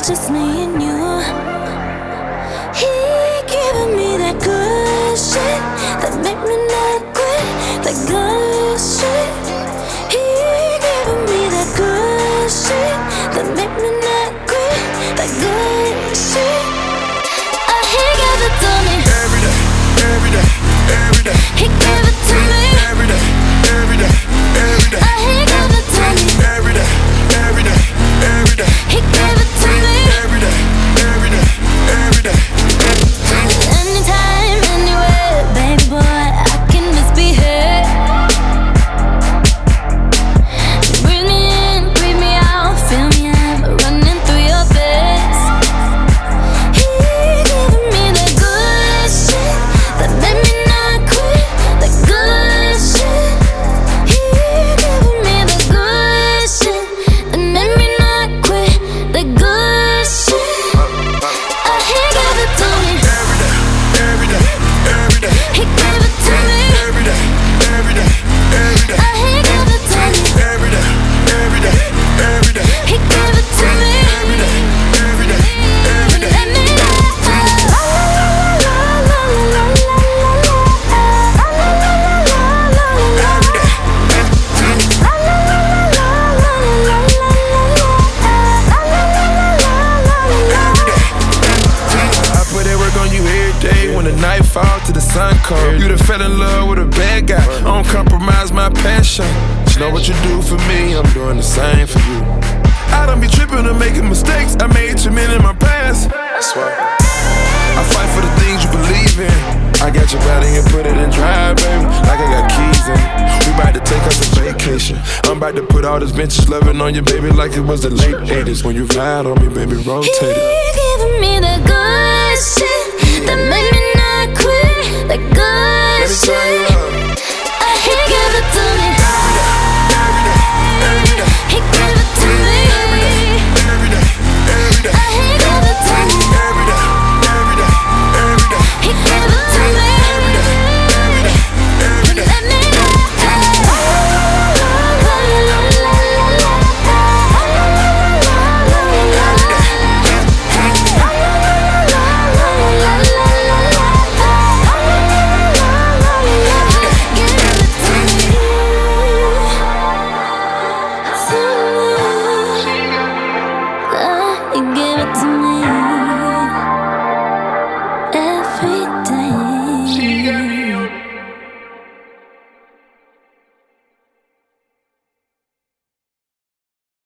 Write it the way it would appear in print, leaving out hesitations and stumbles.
it's just me and you. He giving me that good shit that make me not quit. That good shit. He giving me that good shit that make me not quit. That good shit. He gave it to me every day, every day, every day. He gave it to me every day, every day, every day. He gave it to me every day, every day, every day. He gave it to me every day, every day, every day. Anytime, anywhere, baby boy, I can just be here. Breathe me in, breathe me out, feel me, I'm running through your veins. He giving me that good shit that made me not quit. That good shit. He giving me that good shit that made me not quit. That good shit. He gave it to me Every day, every day, every day. He gave it to me Every day, every day, every day. He gave it to me Every day, every day, every day. He gave it to me Every day, every day, every day. Let me know. I put that work on you every day. When the night fall to the sun come, you done fell in love with a bad guy. I don't compromise my passion. You know what you do for me, I'm doing the same for you. I don't be tripping or making mistakes. I made too many in my past. That's why I fight for the things you believe in. I got your body and put it in drive, baby, like I got keys in it. We about to take us a vacation. I'm about to put all this vintage loving on you, baby, like it was the late 80s. When you ride on me, baby, rotate it. He giving me the good shit that made me not quit. That good Let me turn you shit. up. He gave it to me